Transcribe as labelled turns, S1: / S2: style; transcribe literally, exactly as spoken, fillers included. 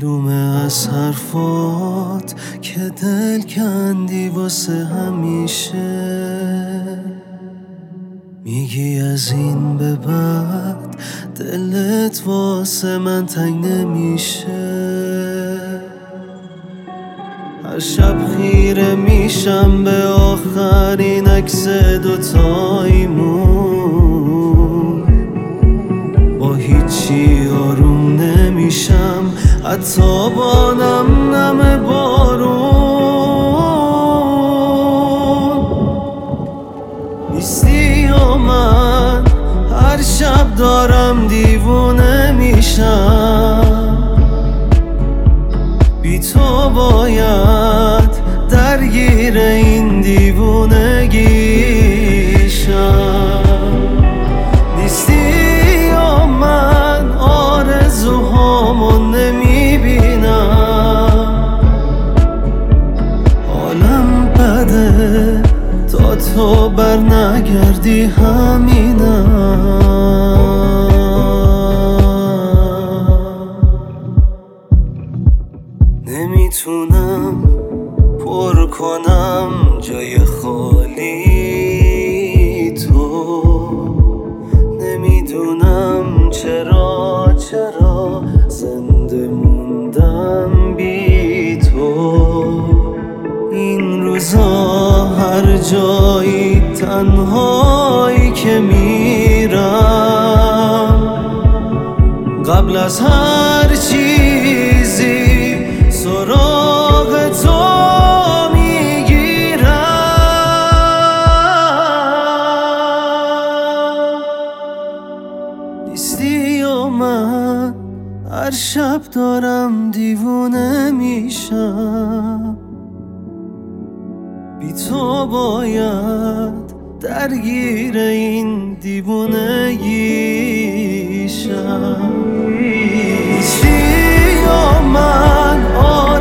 S1: معلومه از حرفات که دل کندی واسه همیشه. میگی از این به بعد دلت واسه من تنگ نمیشه. هر شب خیره میشم به آخرین عکس دوتاییمون، با هیچی آروم نمیشم حتی با نم نم بارون. نیستی و من هر شب دارم دیوونه میشم، بی تو باید درگیر این دیوونگیشم. نیستی و من آرزوهامو نمیبینم، حالم بده تا تو بر نگردی همینم. نمیتونم پر کنم جای خالی تو، نمیدونم چرا چرا زنده موندم بی تو. این روزا هر جایی تنهایی که میرم، قبل از هر چیزی سراغ تو میگیرم. نیستی و من هر شب دارم دیوونه میشم، بی تو باید درگیر این دیوونگیشم. نیستی و من